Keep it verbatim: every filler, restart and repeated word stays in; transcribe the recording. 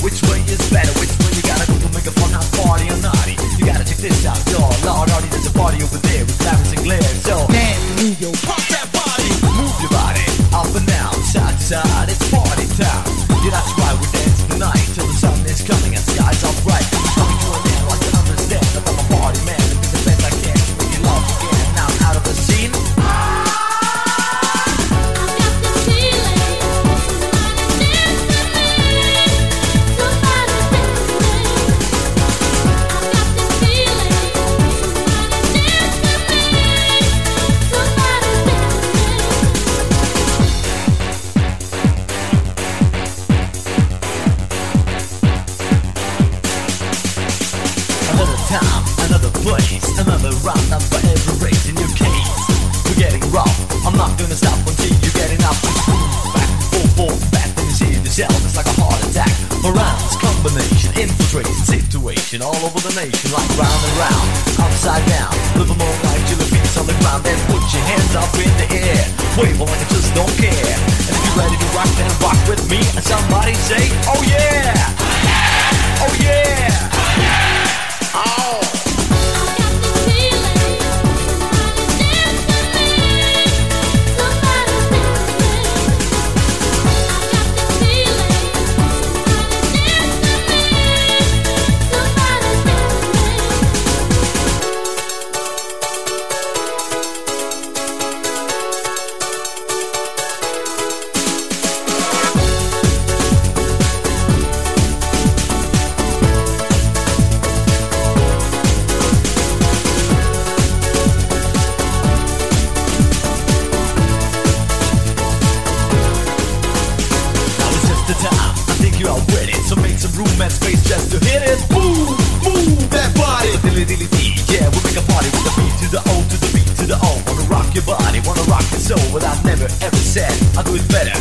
which way is better, which way you gotta go to make a fun house party or naughty. You gotta check this out, yo, Lord Hardy, there's a party over there with diamonds and glare. So dance, move your, pump that body, move your body up and down, side to side. It's party time. Yeah, that's right, we're dancing tonight till the sun is coming and skies are bright. It's coming to an end, like to understand that I'm a party man and do the best I can to make you love again. Now I'm out of the scene. Time, another place, another round up for every race in your case. We're getting rough, I'm not gonna stop until you're getting up. Back, forth, forth, back, then you see it yourself. It's like a heart attack. Around this combination, infiltration, situation all over the nation. Like round and round, upside down. Live a more life till the feet's on the ground. Then put your hands up in the air. Wave like I just don't care. And if you're ready to rock, then rock with me. And somebody say, oh yeah! Oh yeah! Oh! So make some room and space just to hit it. Move, move that body. Dilly dilly dee, yeah, we make a party with the beat to the O to the beat to the O. Wanna rock your body, wanna rock your soul. But I've never ever said I'll do it better.